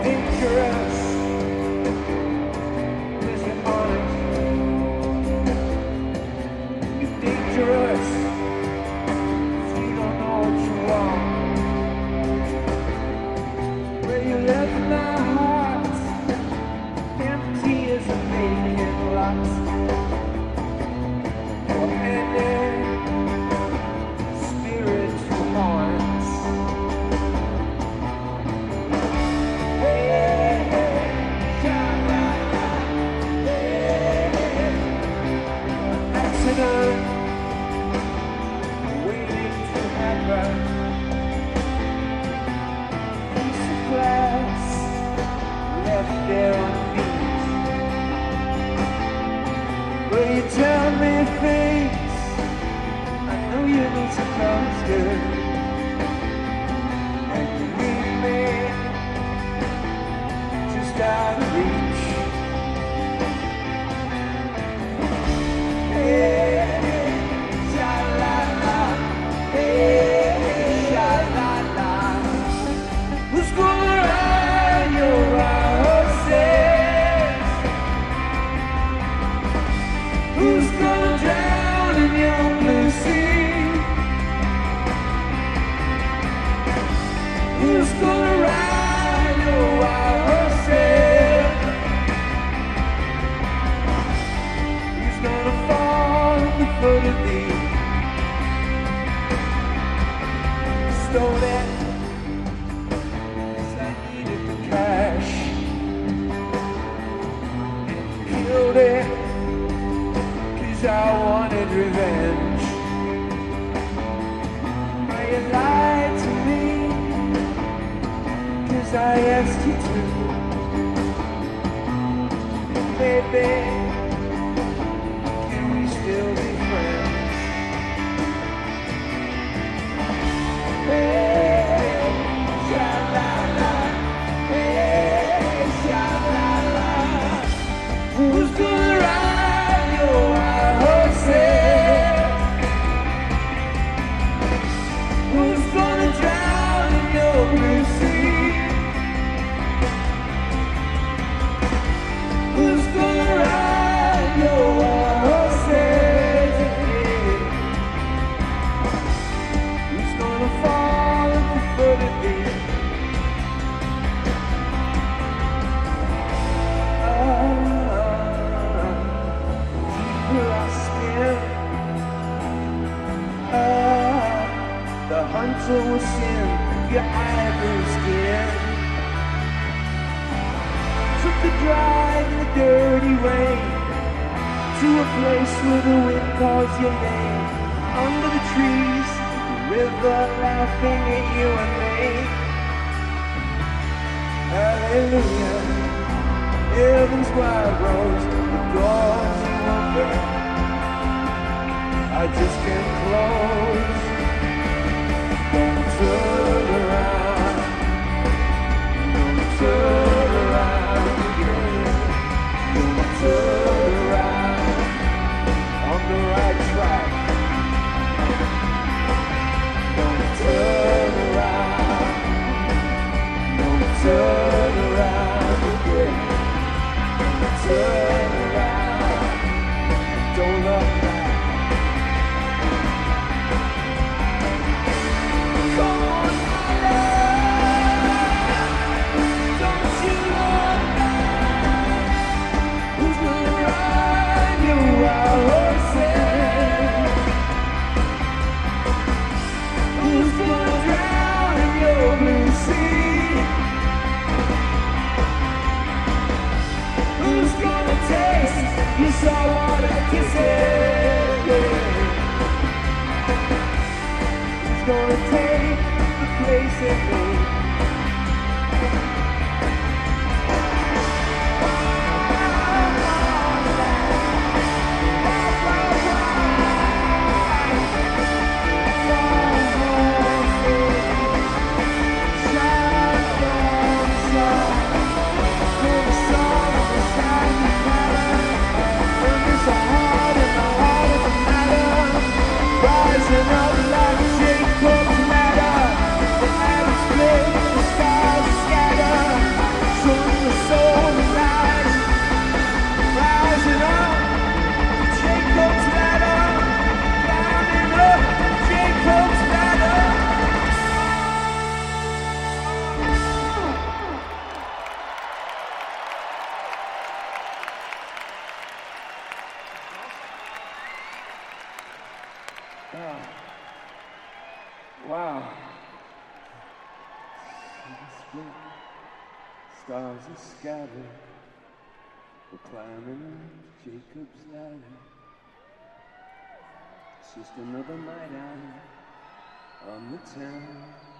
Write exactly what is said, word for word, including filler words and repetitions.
dangerous. Cause you're honest. You're dangerous. Cause you don't know what you want. Where you left my heart empty as a vacant lot. For any spirit who haunts. Hey, hey, sha-la-la, hey, hey. Accident waiting to happen. Piece of glass left there on beat. Will you tell me things I know you need to come to? And you leave me just out of reach. Hey, sha-la-la, hey, sha-la-la. Who's gonna ride your wild horses? Who's gonna drown in your blue sea? Who's gonna ride your wild horses? Who's gonna fall at the foot of thee? Stole it, 'cause I needed the cash. Killed it, 'cause I wanted revenge. Now you lied to me, 'cause I asked you to. Baby, can we still be friends? Hey, sha-la-la, hey, sha-la-la. Who's gonna ride your wild horses? Who's gonna drown in your blue sea? Who's gonna ride your wild horses? Who's gonna fall at the foot of thee? The hunter will send your ivory skin. Took the drive in the dirty rain to a place where the wind calls your name. Under the trees, the river laughing at you and me. Hallelujah. Heaven's wide rose, the doors are open. I just can't close. Don't turn around. Don't turn around again. Don't turn around. On the right track. Don't turn around. Don't turn around again. Don't turn around. Don't look back. Come on, my love. Don't you look back. Who's gonna ride your wild horses? Who's gonna drown in your blue sea? Who's gonna split, stars are scattered. We're climbing Jacob's ladder. It's just another night out on the town.